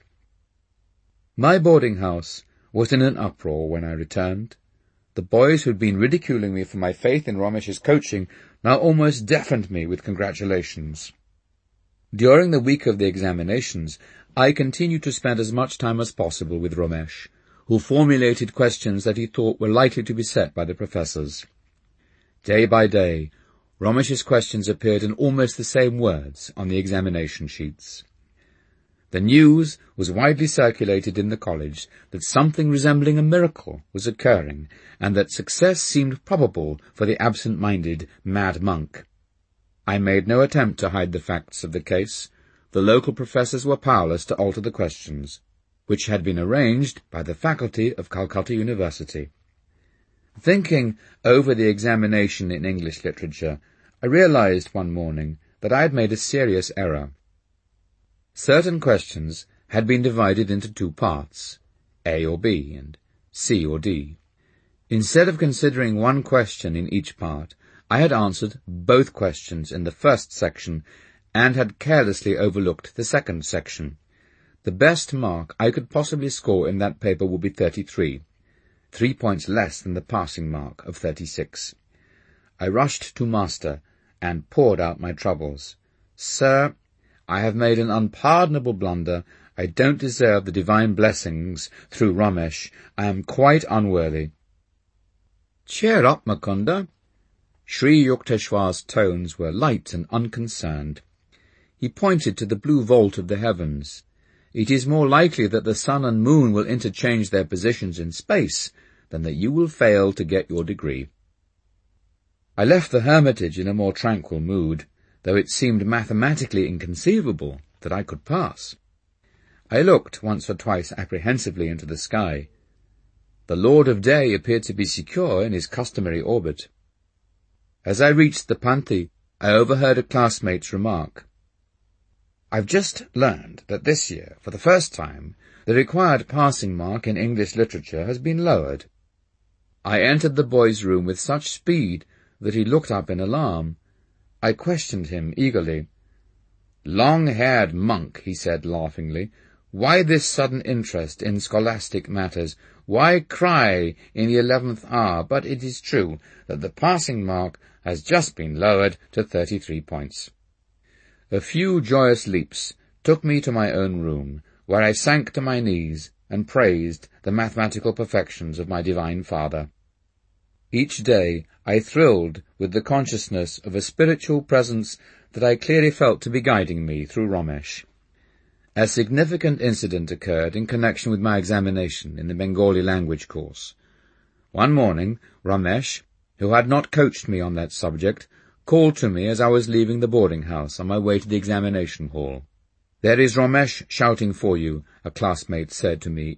My boarding house was in an uproar when I returned. The boys who'd been ridiculing me for my faith in Ramesh's coaching now almost deafened me with congratulations. During the week of the examinations, I continued to spend as much time as possible with Ramesh, who formulated questions that he thought were likely to be set by the professors. Day by day, Ramesh's questions appeared in almost the same words on the examination sheets. The news was widely circulated in the college that something resembling a miracle was occurring, and that success seemed probable for the absent-minded mad monk. I made no attempt to hide the facts of the case. The local professors were powerless to alter the questions, which had been arranged by the faculty of Calcutta University. Thinking over the examination in English literature, I realized one morning that I had made a serious error. Certain questions had been divided into two parts, A or B, and C or D. Instead of considering one question in each part, I had answered both questions in the first section and had carelessly overlooked the second section. The best mark I could possibly score in that paper would be thirty-three, three points less than the passing mark of thirty-six. I rushed to Master and poured out my troubles. Sir, I have made an unpardonable blunder. I don't deserve the divine blessings through Ramesh. I am quite unworthy. Cheer up, Mukunda. Sri Yukteswar's tones were light and unconcerned. He pointed to the blue vault of the heavens. It is more likely that the sun and moon will interchange their positions in space than that you will fail to get your degree. I left the hermitage in a more tranquil mood, though it seemed mathematically inconceivable that I could pass. I looked once or twice apprehensively into the sky. The Lord of Day appeared to be secure in his customary orbit. As I reached the Panthi, I overheard a classmate's remark. I've just learned that this year, for the first time, the required passing mark in English literature has been lowered. I entered the boy's room with such speed that he looked up in alarm. I questioned him eagerly. Long-haired monk, he said laughingly, why this sudden interest in scholastic matters? Why cry in the eleventh hour? But it is true that the passing mark has just been lowered to thirty-three points. A few joyous leaps took me to my own room, where I sank to my knees and praised the mathematical perfections of my divine Father. Each day I thrilled with the consciousness of a spiritual presence that I clearly felt to be guiding me through Ramesh. A significant incident occurred in connection with my examination in the Bengali language course. One morning, Ramesh, who had not coached me on that subject, called to me as I was leaving the boarding-house on my way to the examination hall. "There is Ramesh shouting for you," a classmate said to me